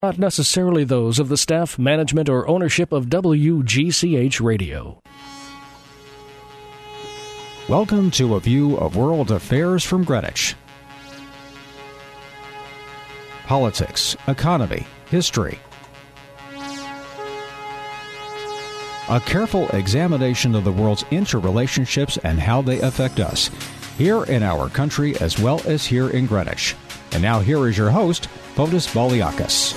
not necessarily those of the staff, management, or ownership of WGCH Radio. Welcome to a view of world affairs from Greenwich. Politics, economy, history. A careful examination of the world's interrelationships and how they affect us, here in our country as well as here in Greenwich. And now here is your host, Fotis Boliakis.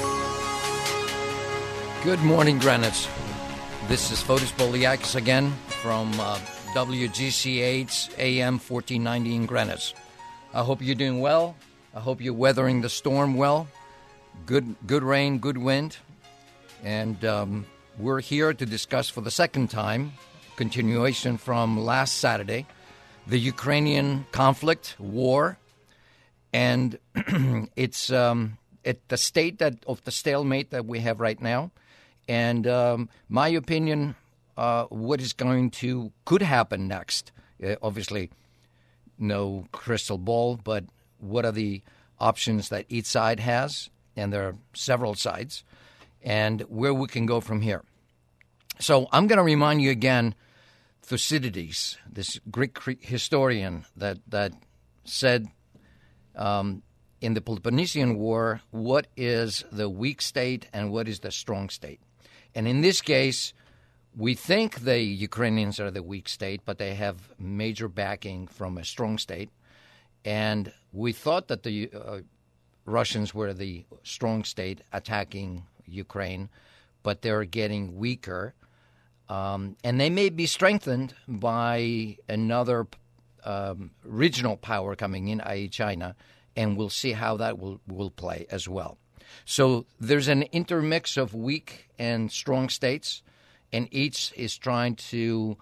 Good morning, Greenwich. This is Fotis Boliakis again from WGCH AM 1490 in Greenwich. I hope you're doing well. I hope you're weathering the storm well. Good rain, good wind. And we're here to discuss for the second time, continuation from last Saturday, the Ukrainian conflict, war, and it's at the state of the stalemate that we have right now. And my opinion, what is could happen next? Obviously, no crystal ball, but what are the options that each side has? And there are several sides, and where we can go from here. So I'm going to remind you again, Thucydides, this Greek historian that said in the Peloponnesian War, what is the weak state and what is the strong state? And in this case, we think the Ukrainians are the weak state, but they have major backing from a strong state. And we thought that the Russians were the strong state attacking Ukraine, but they're getting weaker. And they may be strengthened by another regional power coming in, i.e. China, and we'll see how that will play as well. So there's an intermix of weak and strong states, and each is trying to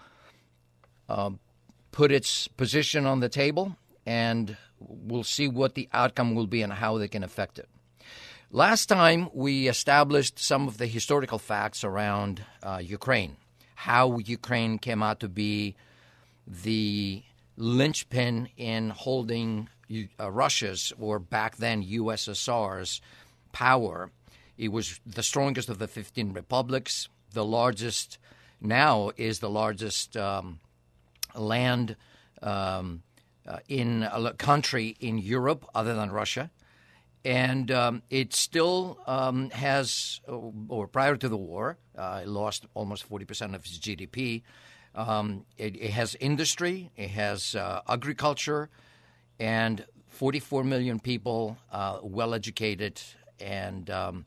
put its position on the table, and we'll see what the outcome will be and how they can affect it. Last time, we established some of the historical facts around Ukraine, how Ukraine came out to be the linchpin in holding Russia's, or back then USSR's, power. It was the strongest of the 15 republics. The largest now is the largest land in a country in Europe other than Russia. And it still has, or prior to the war, it lost almost 40% of its GDP. It has industry, it has agriculture, and 44 million people, well-educated, and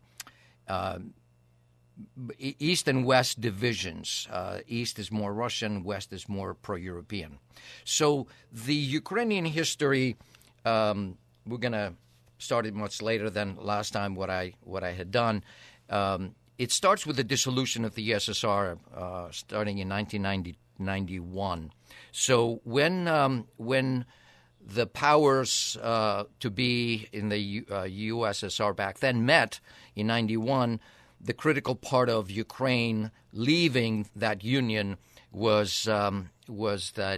East and West divisions. East is more Russian, West is more pro-European. So the Ukrainian history, we're going to start it much later than last time what I had done. It starts with the dissolution of the USSR starting in 1991. So when the powers to be in the USSR back then met in 91, the critical part of Ukraine leaving that union was that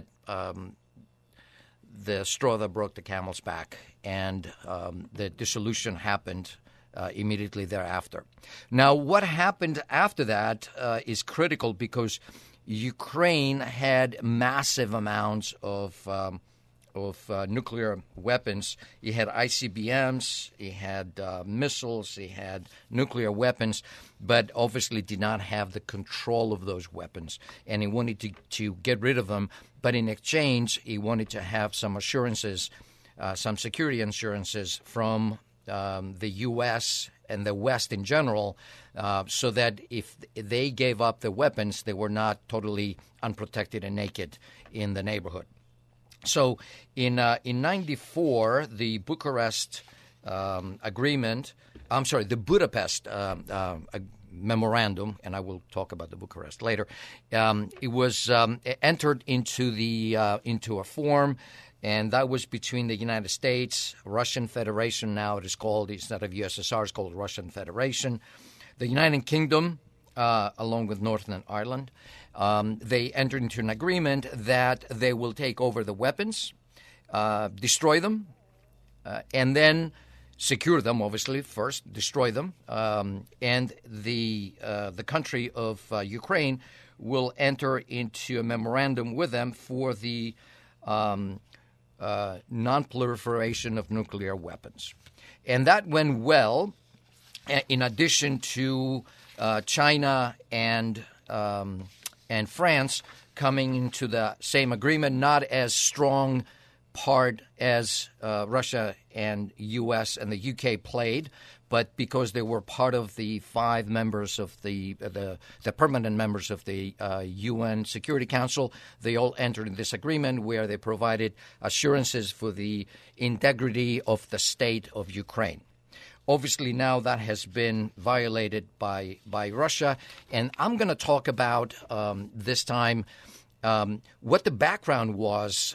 the straw that broke the camel's back, and the dissolution happened immediately thereafter. Now, what happened after that is critical because Ukraine had massive amounts of nuclear weapons. He had ICBMs, he had missiles, he had nuclear weapons, but obviously did not have the control of those weapons. And he wanted to get rid of them, but in exchange, he wanted to have some assurances, some security assurances from the U.S. and the West in general, so that if they gave up the weapons, they were not totally unprotected and naked in the neighborhood. So in 94, the Budapest memorandum, and I will talk about the Bucharest later. It was entered into a form, and that was between the United States, Russian Federation. Now it is called, instead of USSR, it's called Russian Federation, the United Kingdom, along with Northern Ireland. They entered into an agreement that they will take over the weapons, destroy them, and then secure them, obviously, first, destroy them, and the country of Ukraine will enter into a memorandum with them for the non-proliferation of nuclear weapons. And that went well, in addition to China and France coming into the same agreement, not as strong part as Russia and U.S. and the U.K. played, but because they were part of the 5 members of the permanent members of the UN Security Council, they all entered in this agreement where they provided assurances for the integrity of the state of Ukraine. Obviously, now that has been violated by Russia, and I'm going to talk about this time what the background was.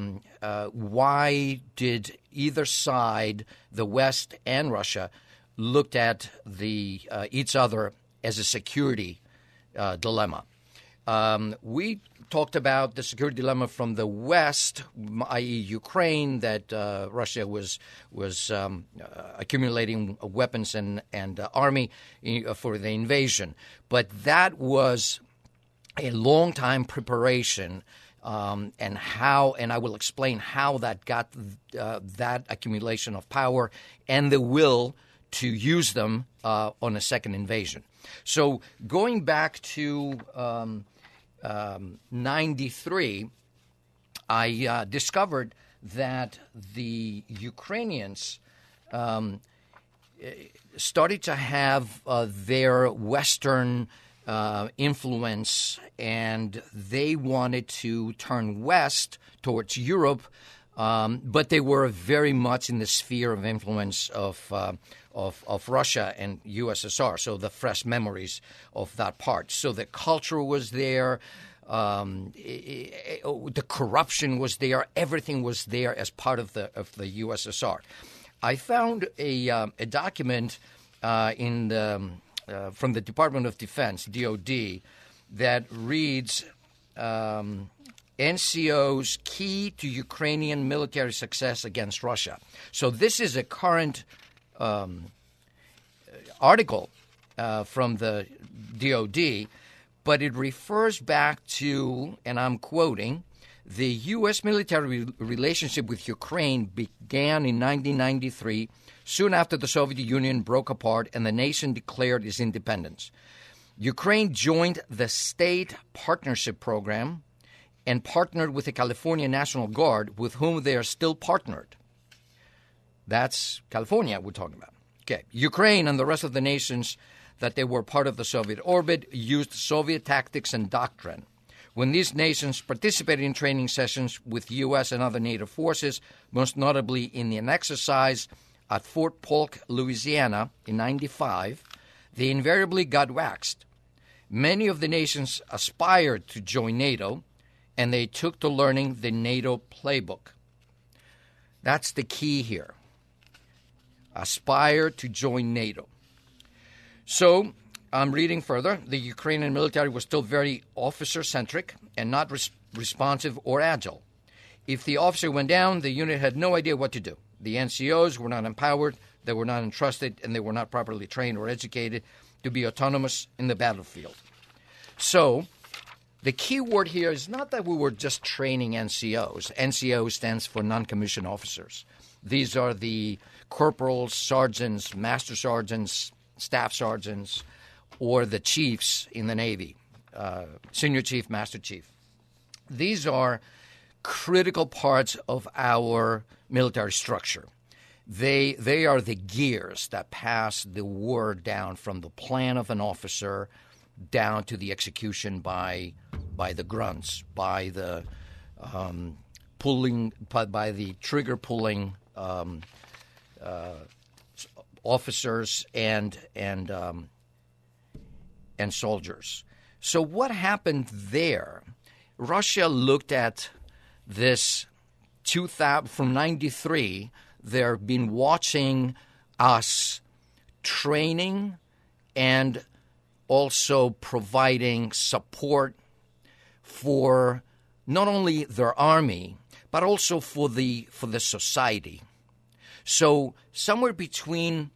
Why did either side, the West and Russia, looked at each other as a security dilemma? We talked about the security dilemma from the West, i.e. Ukraine, that Russia was accumulating weapons and army for the invasion. But that was a long time preparation, and I will explain how that got that accumulation of power and the will to use them on a second invasion. So going back to 93, I discovered that the Ukrainians started to have their Western influence, and they wanted to turn west towards Europe, but they were very much in the sphere of influence of Russia and USSR, so the fresh memories of that part. So the culture was there, the corruption was there, everything was there as part of the USSR. I found a document from the Department of Defense, DOD, that reads NCO's key to Ukrainian military success against Russia. So this is a current article from the DOD, but it refers back to, and I'm quoting, the U.S. military relationship with Ukraine began in 1993, soon after the Soviet Union broke apart and the nation declared its independence. Ukraine joined the State Partnership Program and partnered with the California National Guard, with whom they are still partnered. That's California we're talking about. Okay. Ukraine and the rest of the nations that they were part of the Soviet orbit used Soviet tactics and doctrine. When these nations participated in training sessions with U.S. and other NATO forces, most notably in an exercise at Fort Polk, Louisiana in 1995, they invariably got waxed. Many of the nations aspired to join NATO, and they took to learning the NATO playbook. That's the key here. Aspire to join NATO. So, I'm reading further. The Ukrainian military was still very officer-centric and not responsive or agile. If the officer went down, the unit had no idea what to do. The NCOs were not empowered, they were not entrusted, and they were not properly trained or educated to be autonomous in the battlefield. So, the key word here is not that we were just training NCOs. NCO stands for non-commissioned officers. These are the corporals, sergeants, master sergeants, staff sergeants, or the chiefs in the Navy, senior chief, master chief. These are critical parts of our military structure. They are the gears that pass the word down from the plan of an officer down to the execution by the grunts, by the by the trigger pulling officers and soldiers. So what happened there? Russia looked at this from 93. They've been watching us training and also providing support for not only their army, but also for the society. So somewhere between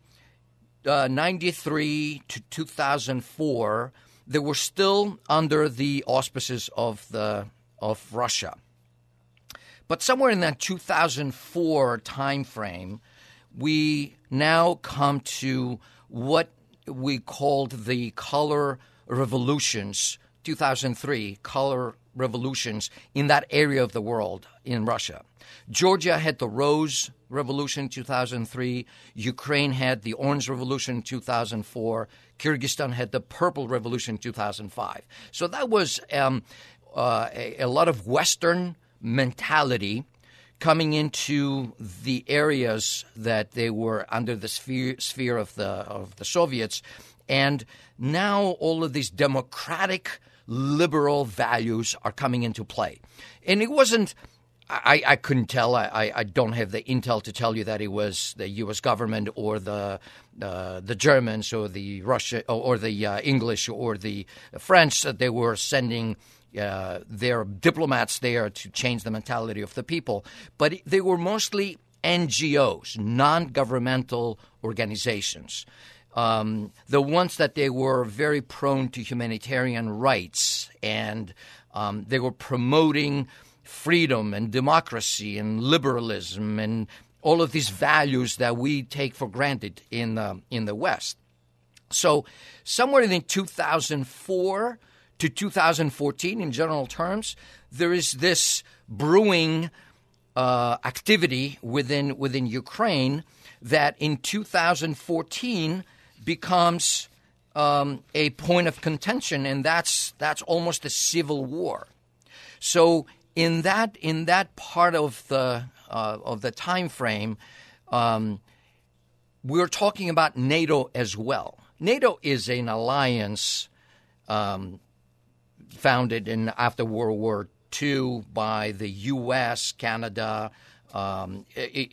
93 to 2004, they were still under the auspices of Russia. But somewhere in that 2004 time frame, we now come to what we called the color revolutions, 2003 color revolutions in that area of the world in Russia. Georgia had the Rose Revolution in 2003. Ukraine had the Orange Revolution in 2004. Kyrgyzstan had the Purple Revolution in 2005. So that was a lot of Western mentality coming into the areas that they were under the sphere of the Soviets. And now all of these democratic, liberal values are coming into play. And it wasn't – I couldn't tell. I don't have the intel to tell you that it was the U.S. government or the Germans or the Russia or the English or the French that they were sending their diplomats there to change the mentality of the people. But they were mostly NGOs, non-governmental organizations. The ones that they were very prone to humanitarian rights, and they were promoting freedom and democracy and liberalism and all of these values that we take for granted in the West. So somewhere in 2004 to 2014, in general terms, there is this brewing activity within Ukraine that in 2014 becomes a point of contention, and that's almost a civil war. So in that part of the time frame, we're talking about NATO as well. NATO is an alliance founded after World War II by the U.S., Canada, and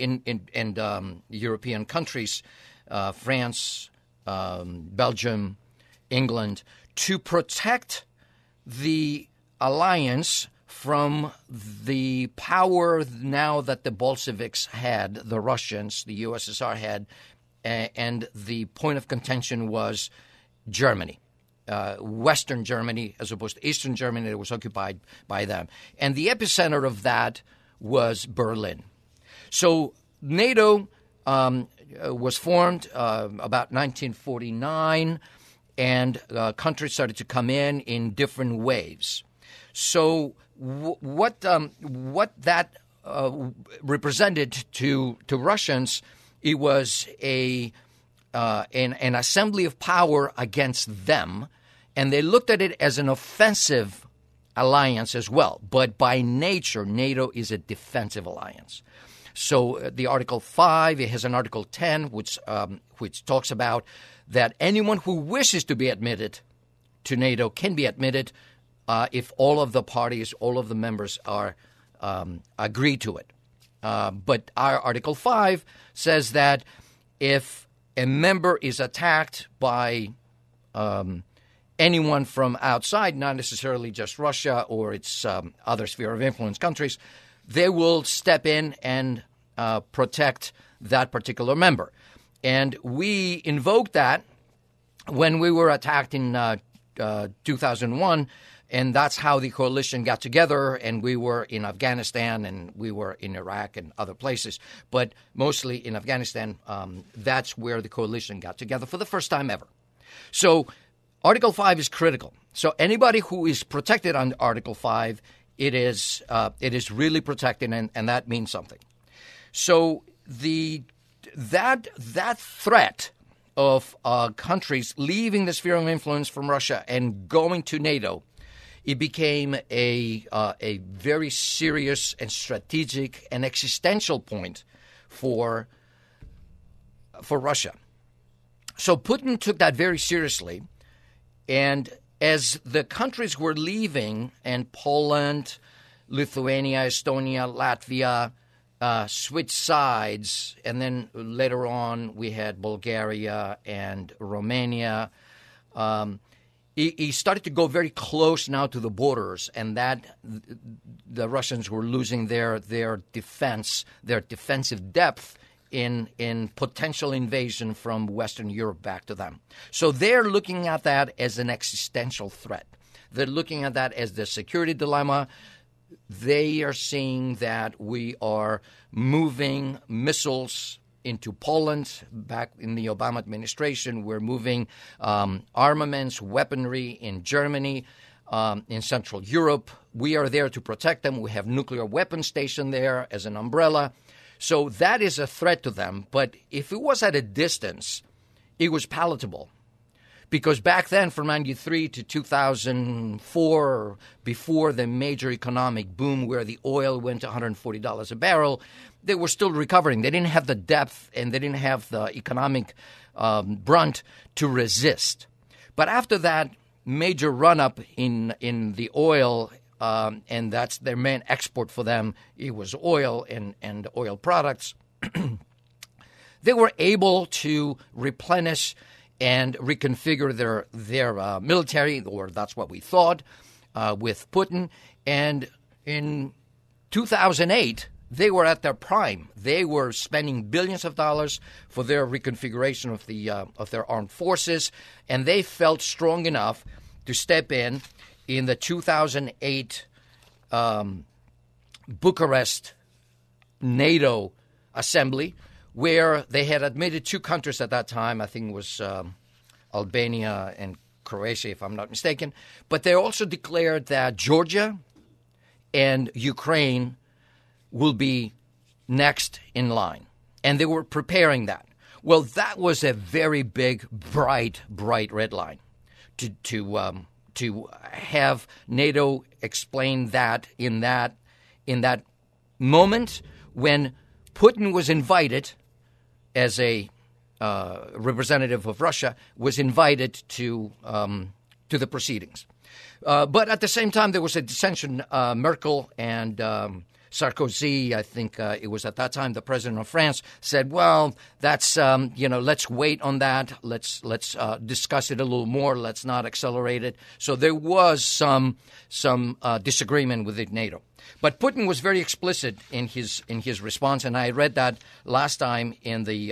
European countries, France, Belgium, England, to protect the alliance from the power now that the Bolsheviks had, the Russians, the USSR had, and the point of contention was Germany. Western Germany as opposed to Eastern Germany that was occupied by them. And the epicenter of that was Berlin. So NATO was formed about 1949, and countries started to come in different waves. So what that represented to Russians, it was an assembly of power against them, and they looked at it as an offensive alliance as well. But by nature, NATO is a defensive alliance. So the Article 5, it has an Article 10, which talks about that anyone who wishes to be admitted to NATO can be admitted if all of the parties, all of the members are agree to it. But our Article 5 says that if a member is attacked by anyone from outside, not necessarily just Russia or its other sphere of influence countries, they will step in and protect that particular member. And we invoked that when we were attacked in 2001, and that's how the coalition got together, and we were in Afghanistan and we were in Iraq and other places. But mostly in Afghanistan, that's where the coalition got together for the first time ever. So Article 5 is critical. So anybody who is protected under Article 5, it is really protected, and that means something. So that threat of countries leaving the sphere of influence from Russia and going to NATO, it became a very serious and strategic and existential point for Russia. So Putin took that very seriously, and as the countries were leaving, and Poland, Lithuania, Estonia, Latvia switched sides, and then later on we had Bulgaria and Romania. He started to go very close now to the borders, and that the Russians were losing their defense, their defensive depth in potential invasion from Western Europe back to them. So they're looking at that as an existential threat. They're looking at that as the security dilemma. They are seeing that we are moving missiles into Poland back in the Obama administration. We're moving armaments, weaponry in Germany, in Central Europe. We are there to protect them. We have nuclear weapons stationed there as an umbrella. So that is a threat to them. But if it was at a distance, it was palatable. Because back then, from 93 to 2004, before the major economic boom where the oil went to $140 a barrel, they were still recovering. They didn't have the depth and they didn't have the economic brunt to resist. But after that major run-up in the oil, and that's their main export for them, it was oil and oil products, they were able to replenish and reconfigure their military, or that's what we thought, with Putin. And in 2008, they were at their prime. They were spending billions of dollars for their reconfiguration of their armed forces, and they felt strong enough to step in the 2008 Bucharest NATO assembly, where they had admitted two countries at that time. I think it was Albania and Croatia, if I'm not mistaken. But they also declared that Georgia and Ukraine will be next in line. And they were preparing that. Well, that was a very big, bright red line to have NATO explain that in that moment when Putin was invited as a representative of Russia, was invited to the proceedings. But at the same time, there was a dissension. Merkel and Sarkozy, I think it was at that time the president of France, said, well, that's, let's wait on that. Let's discuss it a little more. Let's not accelerate it. So there was some disagreement with NATO. But Putin was very explicit in his response, and I read that last time on the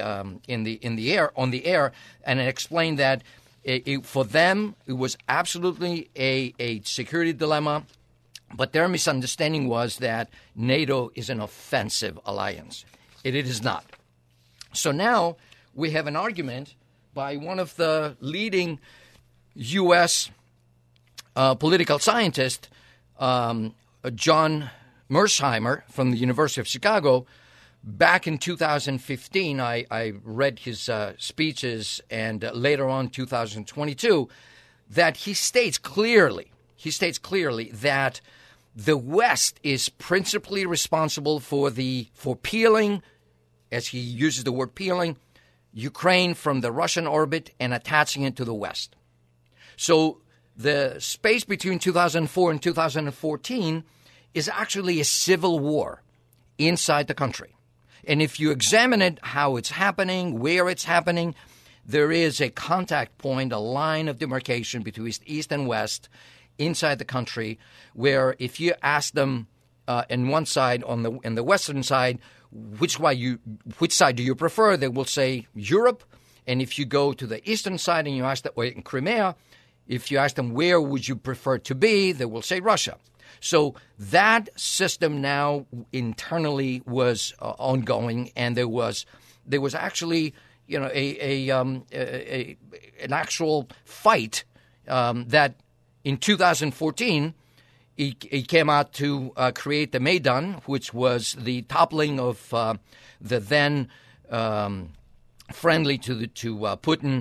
air, and it explained that for them it was absolutely a security dilemma. But their misunderstanding was that NATO is an offensive alliance. It is not. So now we have an argument by one of the leading U.S. Political scientists, John Mersheimer from the University of Chicago. Back in 2015, I read his speeches, and later on 2022, that he states clearly that the West is principally responsible for peeling, as he uses the word peeling, Ukraine from the Russian orbit and attaching it to the West. So the space between 2004 and 2014 is actually a civil war inside the country. And if you examine it, how it's happening, where it's happening, there is a contact point, a line of demarcation between East and West inside the country, where if you ask them in one side, on the western side, which side do you prefer, they will say Europe. And if you go to the eastern side and you ask them, or in Crimea, if you ask them where would you prefer to be, they will say Russia. So that system now internally was ongoing, and there was actually an actual fight that in 2014 he came out to create the Maidan, which was the toppling of the then friendly to Putin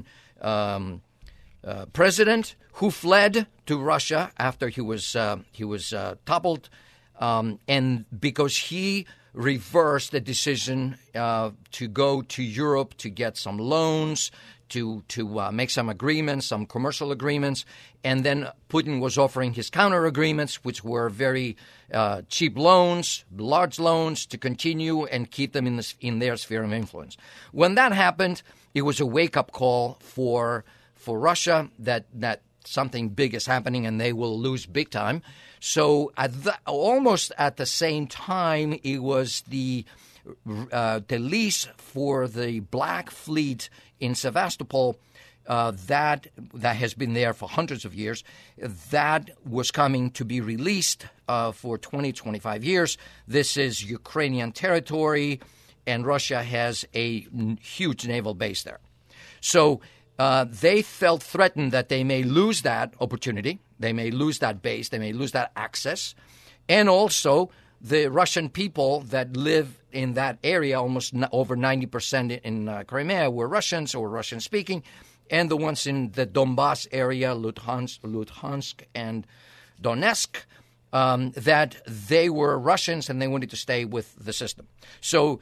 president, who fled to Russia after he was toppled, and because he reversed the decision to go to Europe to get some loans, to make some agreements, some commercial agreements, and then Putin was offering his counter agreements, which were very cheap loans, large loans, to continue and keep them in their sphere of influence. When that happened, it was a wake-up call for Russia that something big is happening and they will lose big time. So almost at the same time, it was the the lease for the Black Fleet in Sevastopol, that has been there for hundreds of years, that was coming to be released for 20, 25 years. This is Ukrainian territory, and Russia has a huge naval base there. So they felt threatened that they may lose that opportunity, they may lose that base, they may lose that access, and also the Russian people that live in that area, almost over 90% in Crimea, were Russians or Russian-speaking, and the ones in the Donbass area, Luhansk and Donetsk, that they were Russians and they wanted to stay with the system. So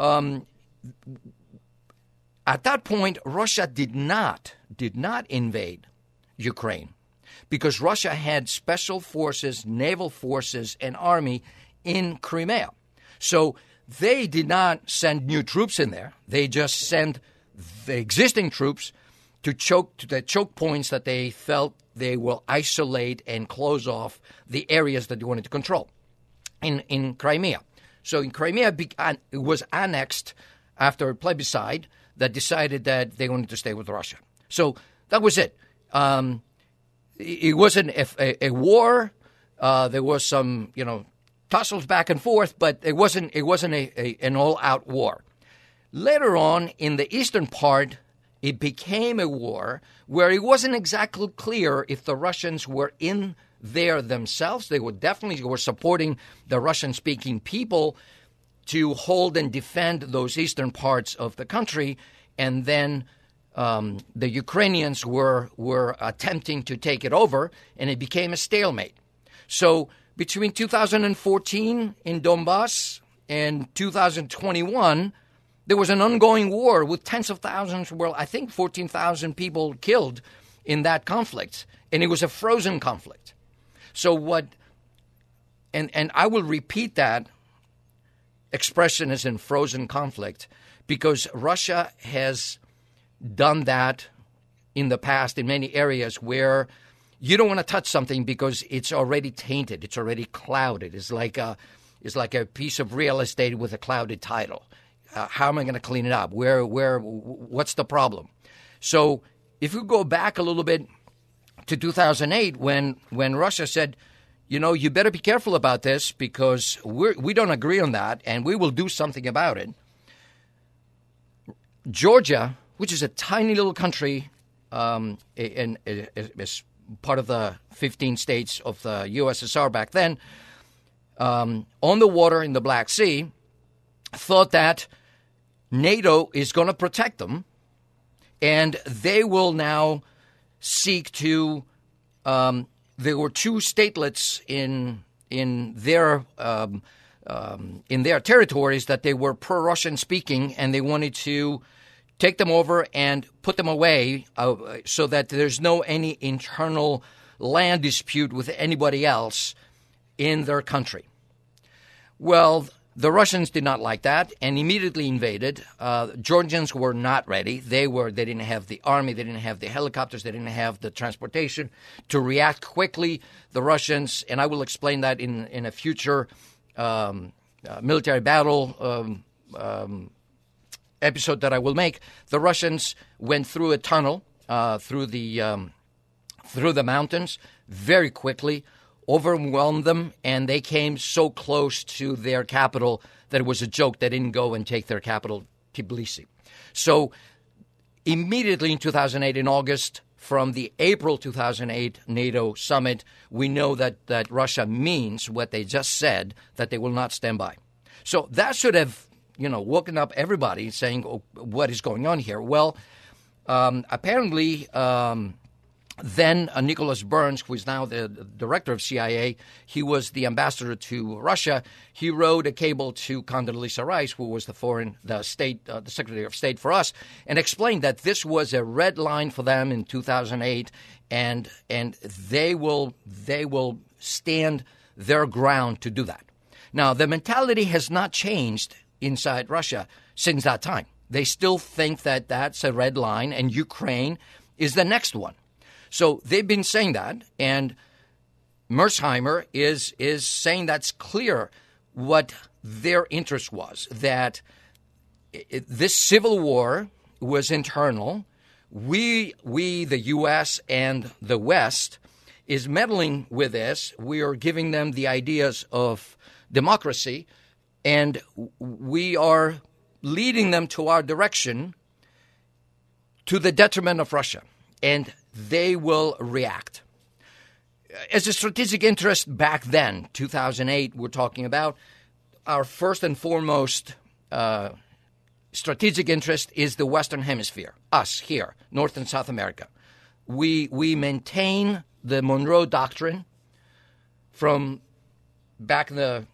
at that point, Russia did not invade Ukraine because Russia had special forces, naval forces, and army in Crimea. So they did not send new troops in there. They just sent the existing troops to the choke points that they felt they will isolate and close off the areas that they wanted to control in Crimea. So in Crimea, it was annexed after a plebiscite that decided that they wanted to stay with Russia. So that was it. It wasn't a war. There was some, tussles back and forth, but it wasn't an all-out war. Later on, in the eastern part, it became a war where it wasn't exactly clear if the Russians were in there themselves. They were supporting the Russian-speaking people to hold and defend those eastern parts of the country, and then the Ukrainians were attempting to take it over, and it became a stalemate. So between 2014 in Donbass and 2021, there was an ongoing war with tens of thousands, I think 14,000 people killed in that conflict, and it was a frozen conflict. So and I will repeat that expression as in frozen conflict because Russia has done that in the past in many areas where you don't want to touch something because it's already tainted, it's already clouded. It's like a piece of real estate with a clouded title. How am I going to clean it up? What's the problem? So if you go back a little bit to 2008 when Russia said, you better be careful about this because we don't agree on that and we will do something about it. Georgia, which is a tiny little country and is part of the 15 states of the USSR back then, on the water in the Black Sea, thought that NATO is going to protect them, and they will now seek to. There were two statelets in their territories that they were pro-Russian speaking, and they wanted to take them over and put them away so that there's no any internal land dispute with anybody else in their country. Well, the Russians did not like that and immediately invaded. Georgians were not ready. They didn't have the army. They didn't have the helicopters. They didn't have the transportation to react quickly. The Russians, and I will explain that in a future military battle episode that I will make. The Russians went through a tunnel through the mountains very quickly, overwhelmed them, and they came so close to their capital that it was a joke. They didn't go and take their capital, Tbilisi. So immediately in 2008, in August, from the April 2008 NATO summit, we know that Russia means what they just said, that they will not stand by. So that should have, woken up everybody saying, oh, what is going on here? Well, apparently then Nicholas Burns, who is now the director of CIA, he was the ambassador to Russia. He wrote a cable to Condoleezza Rice, who was the Secretary of State for us, and explained that this was a red line for them in 2008, and they will stand their ground to do that. Now, the mentality has not changed inside Russia since that time. They still think that that's a red line, and Ukraine is the next one. So they've been saying that, and Mearsheimer is saying that's clear what their interest was, that this civil war was internal. We, the U.S. and the West, is meddling with this. We are giving them the ideas of democracy, and we are leading them to our direction to the detriment of Russia, and they will react. As a strategic interest back then, 2008, we're talking about, our first and foremost strategic interest is the Western Hemisphere, us here, North and South America. We maintain the Monroe Doctrine from back in the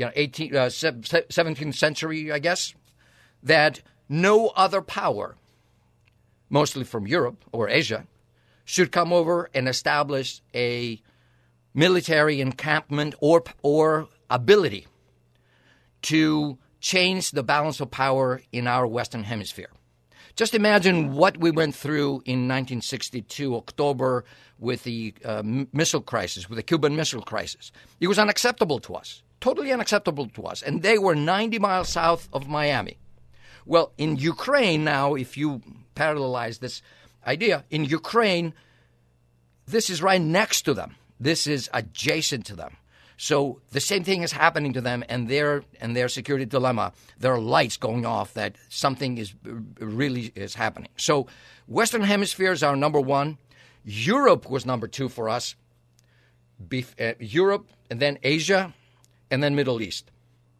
17th century, I guess, that no other power, mostly from Europe or Asia, should come over and establish a military encampment or ability to change the balance of power in our Western Hemisphere. Just imagine what we went through in 1962, October, with the missile crisis, with the Cuban Missile Crisis. It was unacceptable to us, totally unacceptable to us. And they were 90 miles south of Miami. Well, in Ukraine now, if you parallelize this idea, in Ukraine, this is right next to them. This is adjacent to them. So the same thing is happening to them, and their security dilemma. There are lights going off that something is really happening. So Western Hemisphere is our number one. Europe was number two for us. Europe, and then Asia, and then Middle East.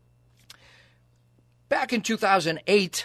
Back in 2008,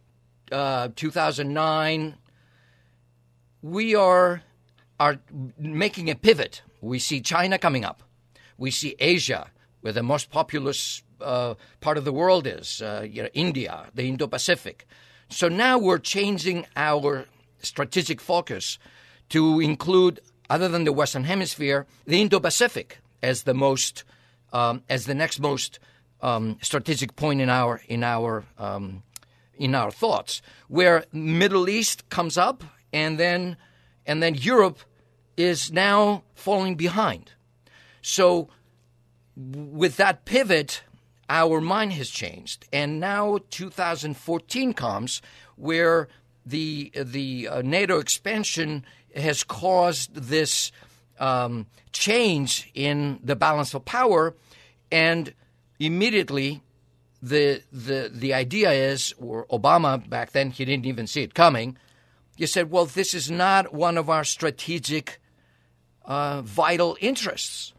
2009, we are making a pivot. We see China coming up. We see Asia, where the most populous part of the world is, India, the Indo-Pacific. So now we're changing our strategic focus to include, other than the Western Hemisphere, the Indo-Pacific as the next most strategic point in our thoughts, where Middle East comes up, and then Europe is now falling behind. So with that pivot, our mind has changed. And now 2014 comes, where the NATO expansion has caused this change in the balance of power. And immediately the idea is, or Obama back then, he didn't even see it coming. He said, well, this is not one of our strategic vital interests.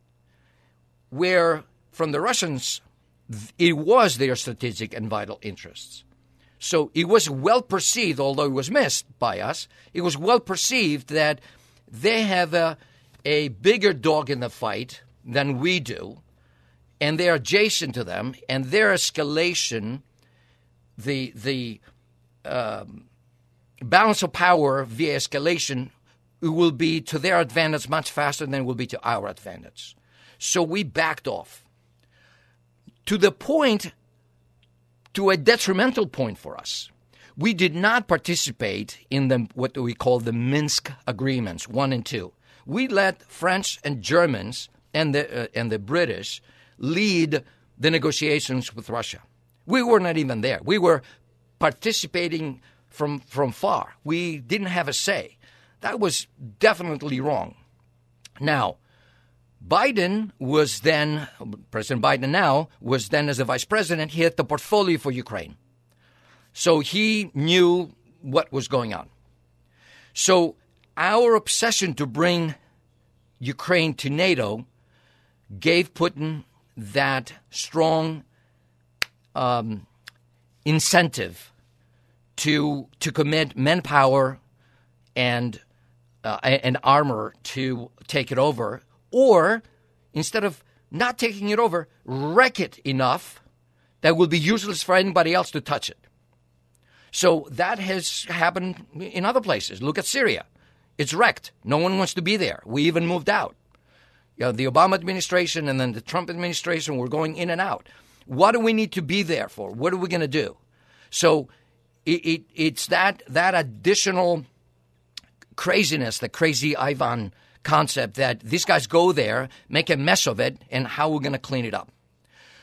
Where from the Russians, it was their strategic and vital interests. So it was well perceived, although it was missed by us, it was well perceived that they have a bigger dog in the fight than we do, and they're adjacent to them, and their escalation, the balance of power via escalation, will be to their advantage much faster than it will be to our advantage. So we backed off to a detrimental point for us. We did not participate in what we call the Minsk agreements 1 and 2. We let French and Germans and the British lead the negotiations with Russia. We were not even there. We were participating from far. We didn't have a say. That was definitely wrong. Now, President Biden now was then as a vice president, he had the portfolio for Ukraine. So he knew what was going on. So our obsession to bring Ukraine to NATO gave Putin that strong incentive to commit manpower and armor to take it over, or instead of not taking it over, wreck it enough that will be useless for anybody else to touch it. So that has happened in other places. Look at Syria. It's wrecked. No one wants to be there. We even moved out. The Obama administration and then the Trump administration were going in and out. What do we need to be there for? What are we going to do? So it's that additional craziness, the crazy Ivan concept that these guys go there, make a mess of it, and how we're going to clean it up.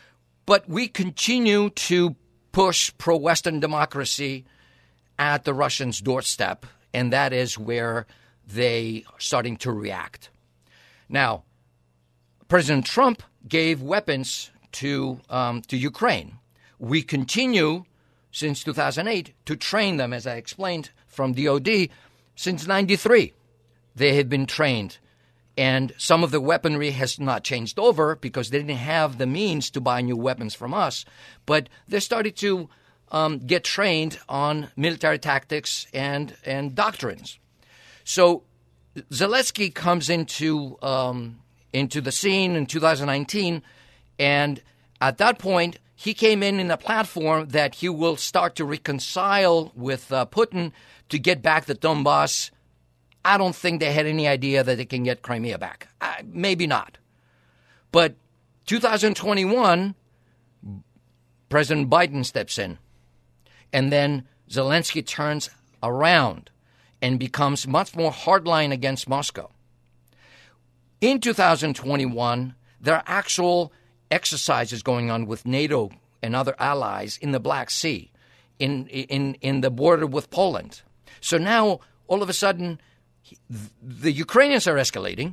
But we continue to push pro-Western democracy at the Russians' doorstep, and that is where they are starting to react. Now, President Trump gave weapons to Ukraine. We continue, since 2008, to train them, as I explained, from DOD. Since 93, they had been trained. And some of the weaponry has not changed over because they didn't have the means to buy new weapons from us. But they started to get trained on military tactics and doctrines. So Zelensky comes into the scene in 2019, and at that point, he came in a platform that he will start to reconcile with Putin to get back the Donbass. I don't think they had any idea that they can get Crimea back. Maybe not. But 2021, President Biden steps in. And then Zelensky turns around and becomes much more hardline against Moscow. In 2021, there are actual exercises going on with NATO and other allies in the Black Sea, in the border with Poland. So now, all of a sudden, the Ukrainians are escalating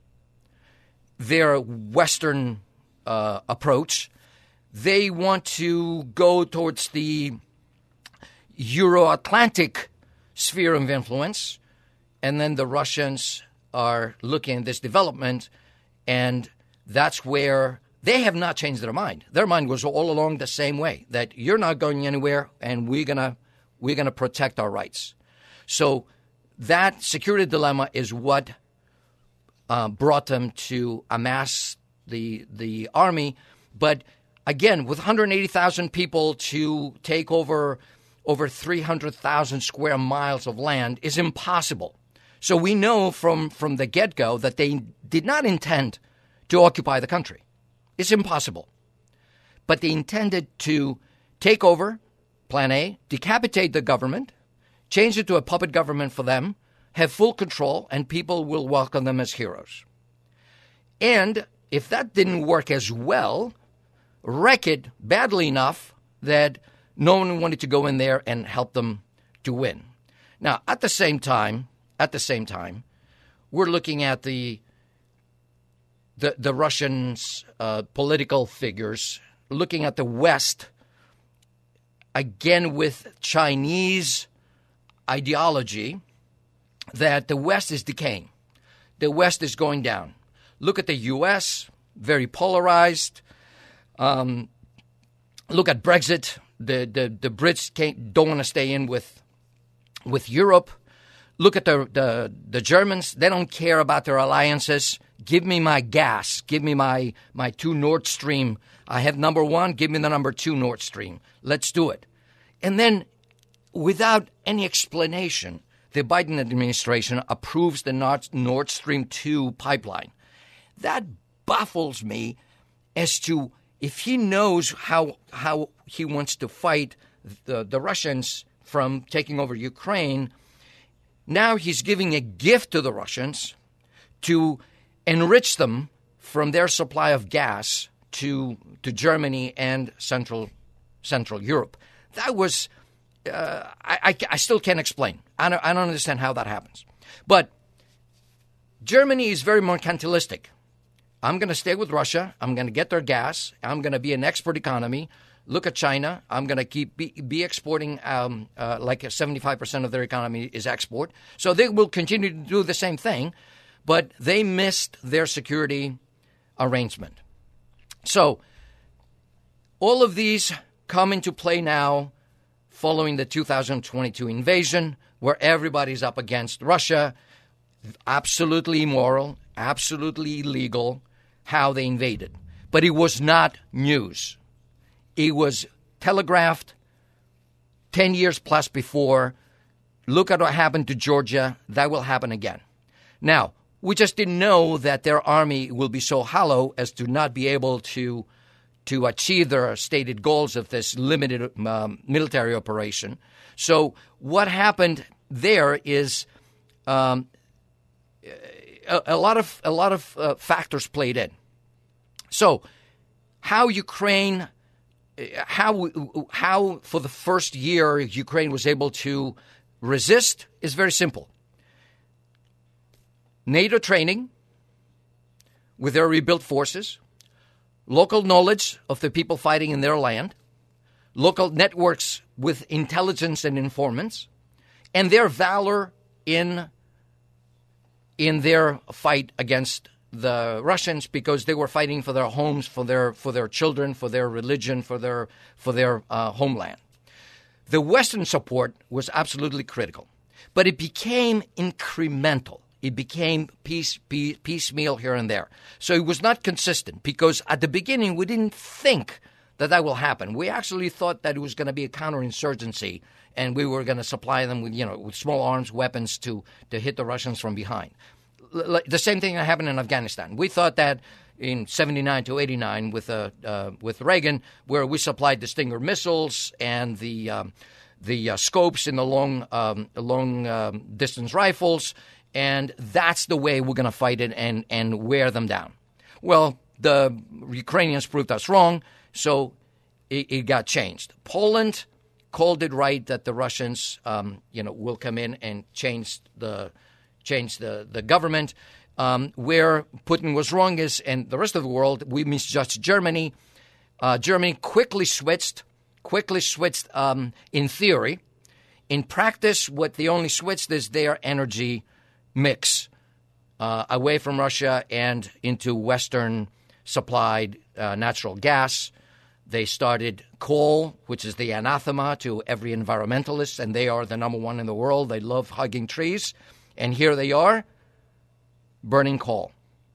their Western approach. They want to go towards the Euro-Atlantic sphere of influence, and then the Russians are looking at this development, and that's where they have not changed their mind. Their mind was all along the same way, that you're not going anywhere, and we're gonna protect our rights. So that security dilemma is what brought them to amass the army. But again, with 180,000 people to take over 300,000 square miles of land is impossible. So we know from the get-go that they did not intend to occupy the country. It's impossible. But they intended to take over, plan A, decapitate the government, change it to a puppet government for them, have full control, and people will welcome them as heroes. And if that didn't work as well, wreck it badly enough that no one wanted to go in there and help them to win. Now, at the same time, we're looking at the Russians' political figures, looking at the West, again with Chinese ideology, that the West is decaying. The West is going down. Look at the U.S., very polarized. Look at Brexit. The Brits don't want to stay in with Europe. Look at the Germans. They don't care about their alliances. Give me my gas. Give me my 2 Nord Stream. I have number 1. Give me the number 2 Nord Stream. Let's do it. And then, without any explanation, the Biden administration approves the Nord Stream 2 pipeline. That baffles me as to if he knows how he wants to fight the Russians from taking over Ukraine. Now he's giving a gift to the Russians to enrich them from their supply of gas to Germany and Central Europe. That was I still can't explain. I don't understand how that happens. But Germany is very mercantilistic. I'm going to stay with Russia. I'm going to get their gas. I'm going to be an export economy. Look at China. I'm going to keep be exporting like 75% of their economy is export. So they will continue to do the same thing, but they missed their security arrangement. So all of these come into play now following the 2022 invasion, where everybody's up against Russia. Absolutely immoral, absolutely illegal how they invaded. But it was not news. It was telegraphed 10 years plus before. Look at what happened to Georgia. That will happen again. Now, we just didn't know that their army will be so hollow as to not be able to achieve their stated goals of this limited military operation. So what happened there is a lot of factors played in. So how Ukraine how for the first year Ukraine was able to resist is very simple. NATO training with their rebuilt forces, local knowledge of the people fighting in their land, local networks with intelligence and informants, and their valor in their fight against the Russians, because they were fighting for their homes, for their children, for their religion, for their homeland. The Western support was absolutely critical, but it became incremental. It became piecemeal here and there. So it was not consistent, because at the beginning we didn't think that will happen. We actually thought that it was going to be a counterinsurgency, and we were going to supply them with small arms, weapons to hit the Russians from behind. The same thing that happened in Afghanistan. We thought that in 79 to 89 with Reagan, where we supplied the Stinger missiles and the scopes in the long distance rifles, and that's the way we're going to fight it and wear them down. Well, the Ukrainians proved us wrong, so it got changed. Poland called it right that the Russians, will come in and change the government. Where Putin was wrong is, and the rest of the world, we misjudged Germany. Germany quickly switched in theory. In practice, what they only switched is their energy mix away from Russia and into Western-supplied natural gas. They started coal, which is the anathema to every environmentalist, and they are the number one in the world. They love hugging trees. And here they are, burning coal.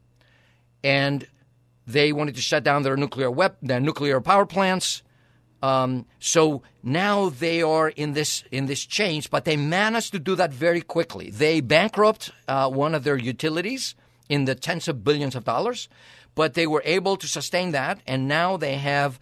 And they wanted to shut down their nuclear power plants. So now they are in this change, but they managed to do that very quickly. They bankrupt one of their utilities in the tens of billions of dollars, but they were able to sustain that, and now they have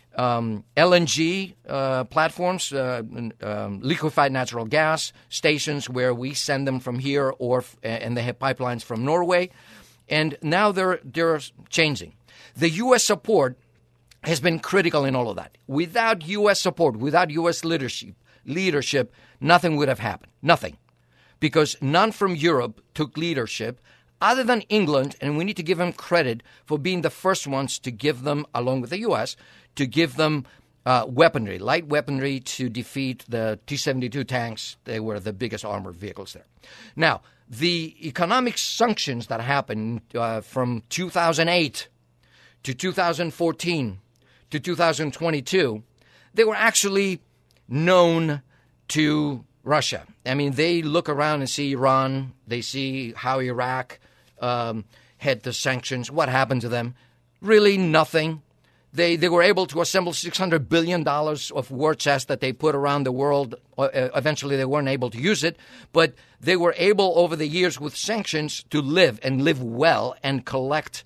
LNG platforms, liquefied natural gas stations where we send them from here, and they have pipelines from Norway, and now they're changing. The U.S. support has been critical in all of that. Without U.S. support, without U.S. leadership, nothing would have happened. Nothing. Because none from Europe took leadership other than England, and we need to give them credit for being the first ones to give them, along with the U.S., to give them weaponry, light weaponry to defeat the T-72 tanks. They were the biggest armored vehicles there. Now, the economic sanctions that happened from 2008 to 2014 to 2022, they were actually known to Russia. I mean, they look around and see Iran. They see how Iraq had the sanctions. What happened to them? Really nothing. They were able to assemble $600 billion of war chest that they put around the world. Eventually, they weren't able to use it, but they were able over the years with sanctions to live well and collect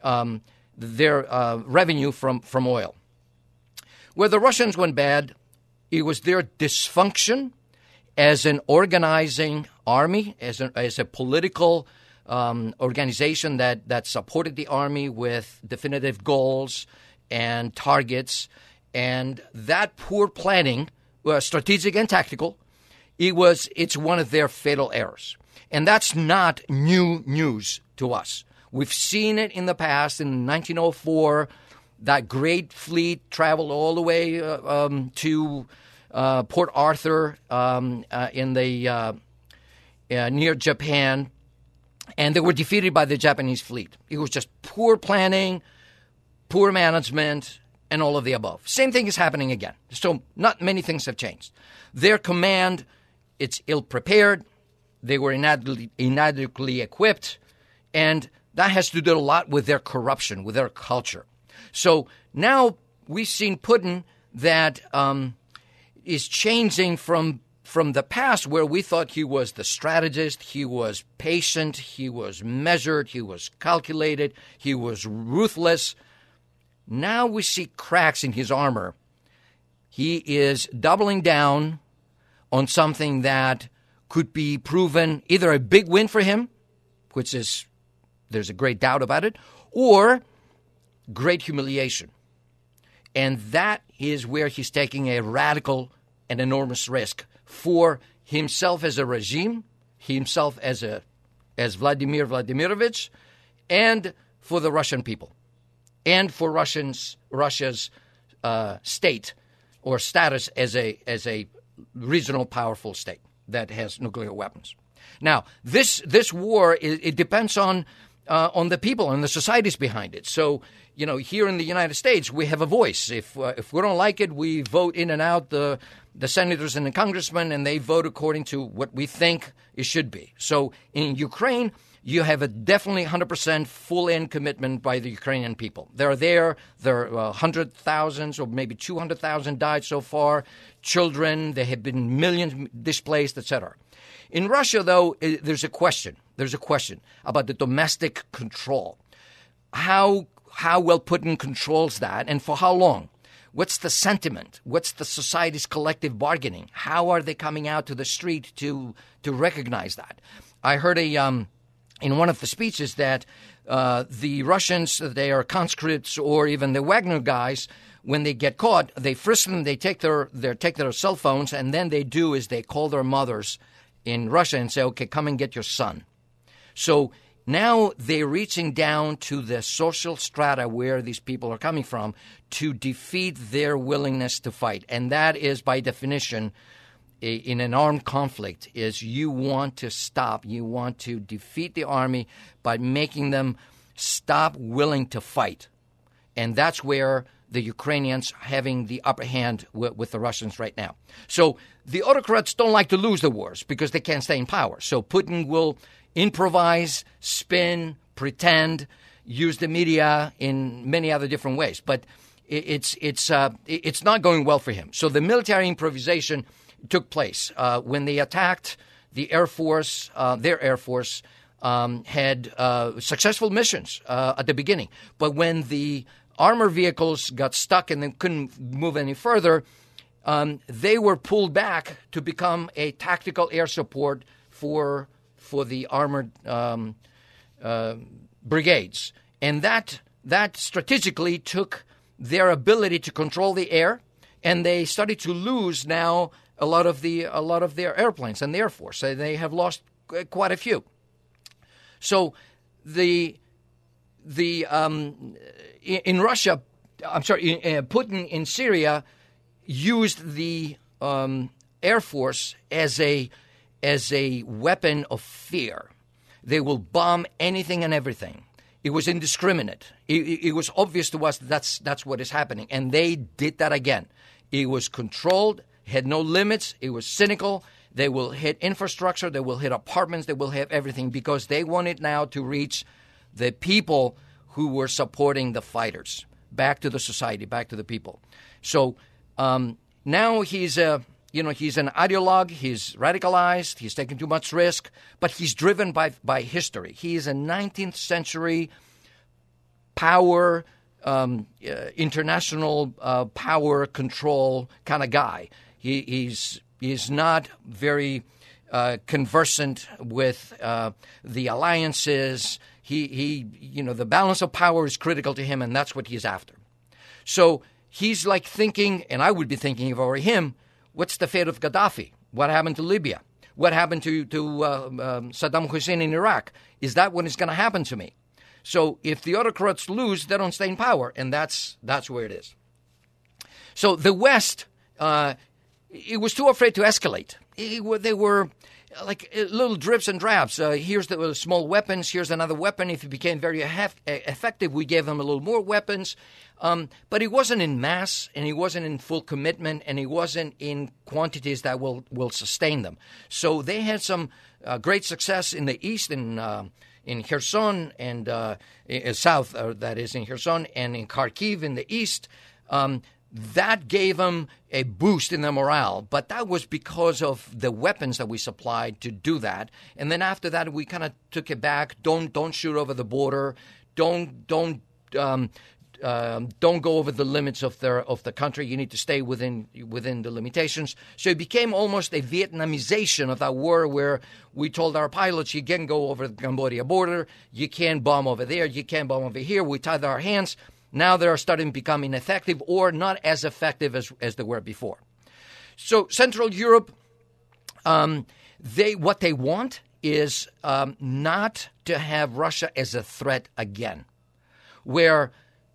their revenue from oil. Where the Russians went bad, it was their dysfunction as an organizing army, as a political organization that supported the army with definitive goals and targets, and that poor planning, strategic and tactical, it's one of their fatal errors. And that's not new news to us. We've seen it in the past. In 1904, that great fleet traveled all the way to Port Arthur in the near Japan, and they were defeated by the Japanese fleet. It was just poor planning, poor management, and all of the above. Same thing is happening again. So not many things have changed. Their command, it's ill-prepared. They were inadequately equipped. And that has to do a lot with their corruption, with their culture. So now we've seen Putin that is changing from the past, where we thought he was the strategist, he was patient, he was measured, he was calculated, he was ruthless. Now we see cracks in his armor. He is doubling down on something that could be proven either a big win for him, which is, there's a great doubt about it, or great humiliation. And that is where he's taking a radical and enormous risk for himself as a regime, himself as Vladimir Vladimirovich, and for the Russian people, and for Russia's state or status as a regional powerful state that has nuclear weapons. Now, this war, it depends on the people and the societies behind it. So, here in the United States, we have a voice. If we don't like it, we vote in and out the senators and the congressmen, and they vote according to what we think it should be. So in Ukraine, you have a definitely 100% full-in commitment by the Ukrainian people. They're there. There are 100,000 or maybe 200,000 died so far. Children, there have been millions displaced, etc. In Russia, though, there's a question. There's a question about the domestic control. How well Putin controls that, and for how long? What's the sentiment? What's the society's collective bargaining? How are they coming out to the street to recognize that? I heard in one of the speeches that the Russians, they are conscripts or even the Wagner guys, when they get caught, they frisk them, they take their cell phones, and then they call their mothers in Russia and say, okay, come and get your son. So now they're reaching down to the social strata where these people are coming from to defeat their willingness to fight. And that is, by definition, in an armed conflict, is you want to defeat the army by making them stop willing to fight. And that's where the Ukrainians having the upper hand with the Russians right now. So the autocrats don't like to lose the wars because they can't stay in power. So Putin will improvise, spin, pretend, use the media in many other different ways. But it's not going well for him. So the military improvisation took place when they attacked the Air Force. Their Air Force had successful missions at the beginning. But when the armor vehicles got stuck and they couldn't move any further, they were pulled back to become a tactical air support for the armored brigades. And that strategically took their ability to control the air, and they started to lose now a lot of their airplanes and the Air Force. So they have lost quite a few. So in Russia, Putin in Syria used the Air Force as a weapon of fear. They will bomb anything and everything. It was indiscriminate. It was obvious to us that's what is happening, and they did that again. It was controlled, had no limits. It was cynical. They will hit infrastructure. They will hit apartments. They will have everything because they wanted now to reach the people who were supporting the fighters, back to the society, back to the people. So now he's an ideologue. He's radicalized. He's taking too much risk, but he's driven by history. He is a 19th century power, international power control kind of guy. He's not very conversant with the alliances. The balance of power is critical to him, and that's what he's after. So he's like thinking, and I would be thinking if I were him, what's the fate of Gaddafi? What happened to Libya? What happened to Saddam Hussein in Iraq? Is that what is going to happen to me? So if the autocrats lose, they don't stay in power, and that's where it is. So the West, it was too afraid to escalate. They were like little drips and drabs. Here's the small weapons. Here's another weapon. If it became very effective, we gave them a little more weapons. But it wasn't in mass, and it wasn't in full commitment, and it wasn't in quantities that will sustain them. So they had some great success in the east, in Kherson and south, that is in Kherson, and in Kharkiv in the east. That gave them a boost in their morale, but that was because of the weapons that we supplied to do that. And then after that, we kind of took it back. Don't shoot over the border. Don't go over the limits of the country. You need to stay within the limitations. So it became almost a Vietnamization of that war, where we told our pilots, you can't go over the Cambodia border. You can't bomb over there. You can't bomb over here. We tied our hands. Now they are starting to become ineffective or not as effective as they were before. So Central Europe, what they want is not to have Russia as a threat again, where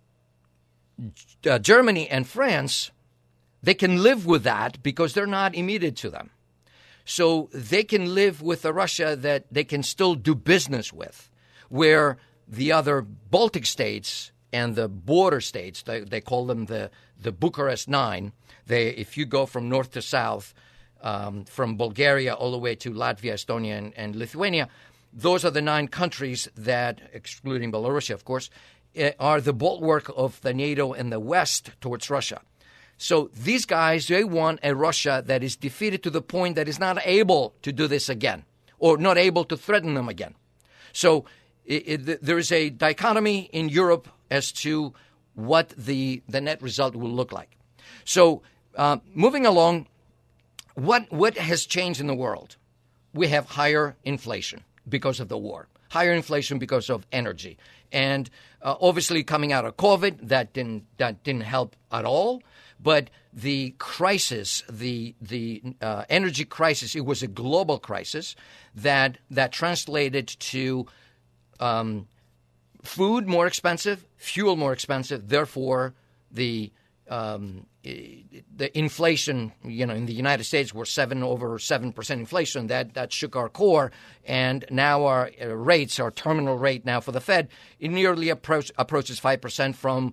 Germany and France, they can live with that because they're not immediate to them. So they can live with a Russia that they can still do business with, where the other Baltic states and the border states, they call them the Bucharest Nine. If you go from north to south, from Bulgaria all the way to Latvia, Estonia, and Lithuania, those are the 9 countries that, excluding Belarus, of course, are the bulwark of the NATO in the west towards Russia. So these guys, they want a Russia that is defeated to the point that is not able to do this again or not able to threaten them again. So there is a dichotomy in Europe as to what the net result will look like. So moving along, what has changed in the world? We have higher inflation because of the war, higher inflation because of energy. And obviously coming out of COVID, that didn't help at all. But the crisis, the energy crisis, it was a global crisis that translated to food more expensive, fuel more expensive. Therefore, the inflation, in the United States, were over 7% inflation. That shook our core, and now our rates, our terminal rate now for the Fed, it nearly approaches 5% from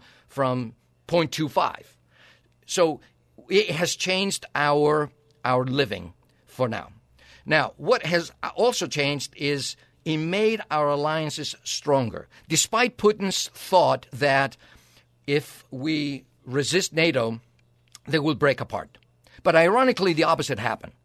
0.25. So it has changed our living for now. Now, what has also changed is it made our alliances stronger. Despite Putin's thought that if we resist NATO, they will break apart. But ironically, the opposite happened.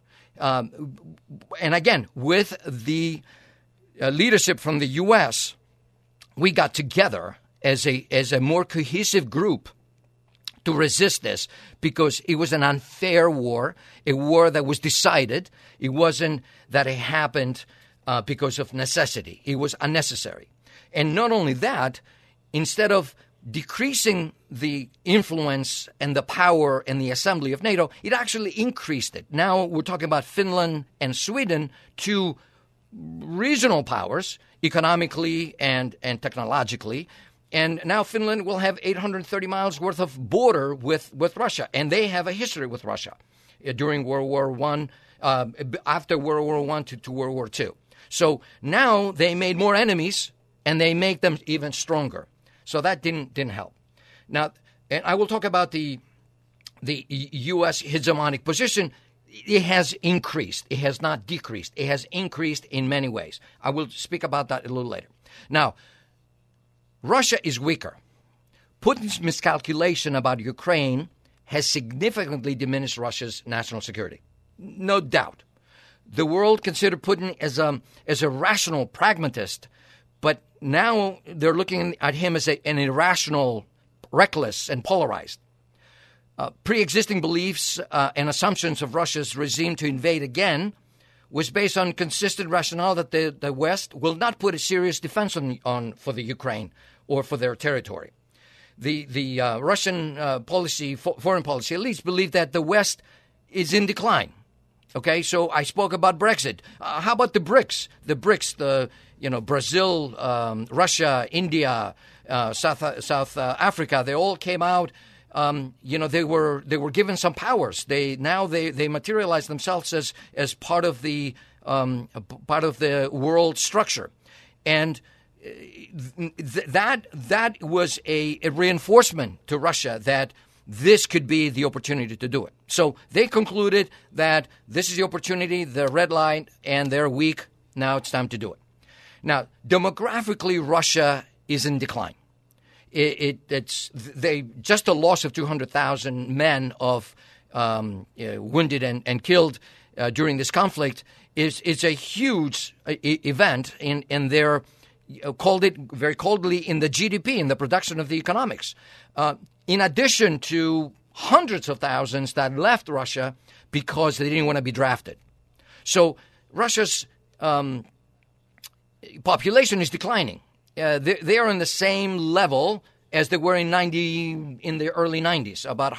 And again, with the leadership from the U.S., we got together as a more cohesive group to resist this, because it was an unfair war, a war that was decided. It wasn't that it happened because of necessity. It was unnecessary. And not only that, instead of decreasing the influence and the power and the assembly of NATO, it actually increased it. Now we're talking about Finland and Sweden, 2 regional powers, economically and technologically. And now Finland will have 830 miles worth of border with Russia, and they have a history with Russia during World War I, after World War I to World War II. So now they made more enemies, and they make them even stronger. So that didn't help. Now, and I will talk about the U.S. hegemonic position. It has increased. It has not decreased. It has increased in many ways. I will speak about that a little later. Now, Russia is weaker. Putin's miscalculation about Ukraine has significantly diminished Russia's national security. No doubt. The world considered Putin as a rational pragmatist, but now they're looking at him as an irrational, reckless, and polarized. Pre-existing beliefs and assumptions of Russia's regime to invade again was based on consistent rationale that the West will not put a serious defense on for the Ukraine or for their territory. The Russian foreign policy elites believe that the West is in decline. Okay, so I spoke about Brexit. How about the BRICS? The BRICS, Brazil, Russia, India, South Africa. They all came out. They were given some powers. They materialize themselves as part of the world structure, and that was a reinforcement to Russia that this could be the opportunity to do it. So they concluded that this is the opportunity, the red line, and they're weak. Now it's time to do it. Now, demographically, Russia is in decline. It's just a loss of 200,000 men of wounded and killed during this conflict is a huge event in their called it very coldly in the GDP, in the production of the economics. In addition to hundreds of thousands that left Russia because they didn't want to be drafted. So Russia's population is declining. They are on the same level as they were in the early 90s, about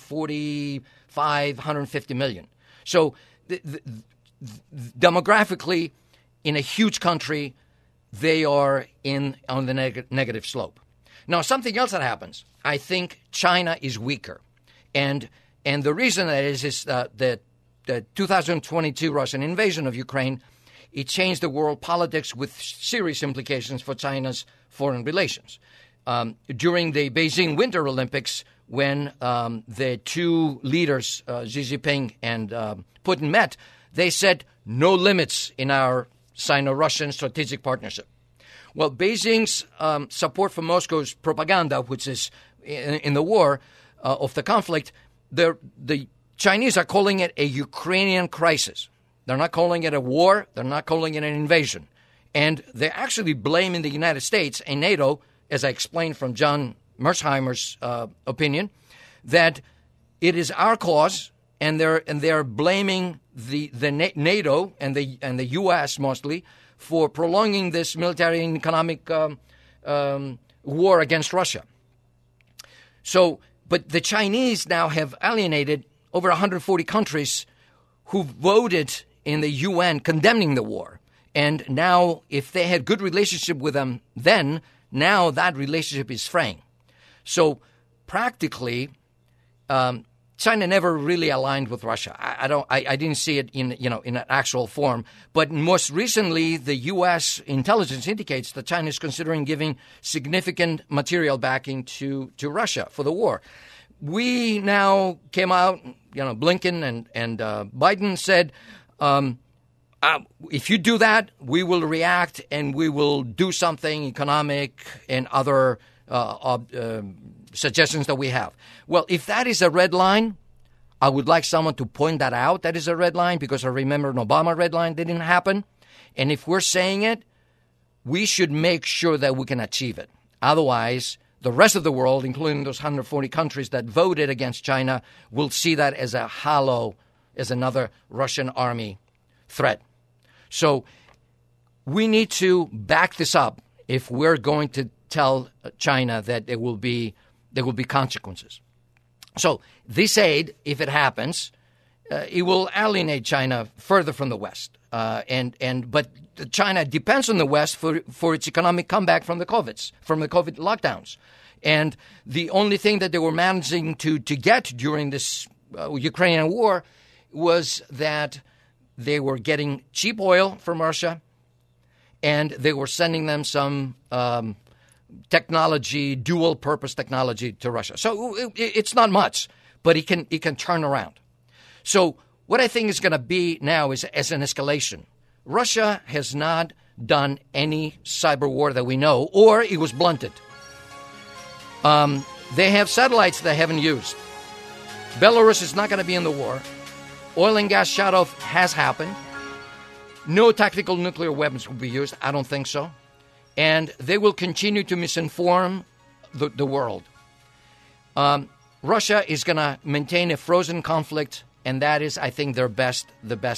145, 150 million. So demographically, in a huge country, they are on the negative slope. Now, something else that happens, I think China is weaker. And the reason that is that the 2022 Russian invasion of Ukraine, it changed the world politics with serious implications for China's foreign relations. During the Beijing Winter Olympics, when the two leaders, Xi Jinping and Putin, met, they said no limits in our Sino-Russian strategic partnership. Well, Beijing's support for Moscow's propaganda, which is in the war of the conflict, the Chinese are calling it a Ukrainian crisis. They're not calling it a war. They're not calling it an invasion. And they're actually blaming the United States and NATO, as I explained from John Mersheimer's opinion, that it is our cause, and they're blaming the NATO and the U.S. mostly for prolonging this military and economic war against Russia. So, but the Chinese now have alienated over 140 countries who voted in the UN condemning the war. And now, if they had good relationship with them then, now that relationship is fraying. So practically, China never really aligned with Russia. I didn't see it in an actual form. But most recently, the U.S. intelligence indicates that China is considering giving significant material backing to Russia for the war. We now came out, Blinken and Biden said, if you do that, we will react and we will do something economic and other suggestions that we have. Well, if that is a red line, I would like someone to point that out. That is a red line, because I remember an Obama red line didn't happen. And if we're saying it, we should make sure that we can achieve it. Otherwise, the rest of the world, including those 140 countries that voted against China, will see that as as another Russian army threat. So we need to back this up if we're going to tell China that there will be consequences. So this aid, if it happens, it will alienate China further from the West. But China depends on the West for its economic comeback from the COVID lockdowns. And the only thing that they were managing to get during this Ukrainian war was that they were getting cheap oil from Russia, and they were sending them some technology, dual-purpose technology to Russia. So it's not much, but it can turn around. So what I think is going to be now is as an escalation. Russia has not done any cyber war that we know, or it was blunted. They have satellites they haven't used. Belarus is not going to be in the war. Oil and gas shutoff has happened. No tactical nuclear weapons will be used. I don't think so. And they will continue to misinform the world. Russia is going to maintain a frozen conflict, and that is, I think, the best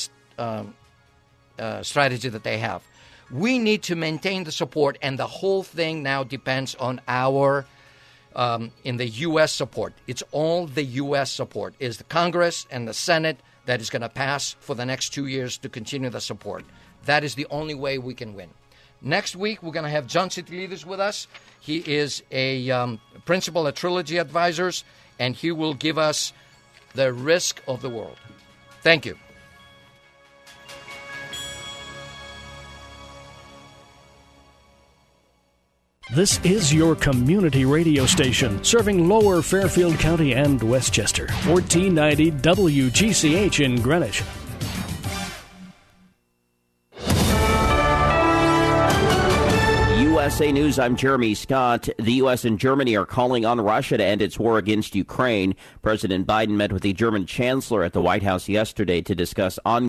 strategy that they have. We need to maintain the support, and the whole thing now depends on our in the U.S. support. It's all the U.S. support. It's the Congress and the Senate that is going to pass for the next 2 years to continue the support. That is the only way we can win. Next week, we're going to have John Sitlidis with us. He is a principal at Trilogy Advisors, and he will give us the risk of the world. Thank you. This is your community radio station, serving Lower Fairfield County and Westchester. 1490 WGCH in Greenwich. USA News, I'm Jeremy Scott. The U.S. and Germany are calling on Russia to end its war against Ukraine. President Biden met with the German chancellor at the White House yesterday to discuss ongoing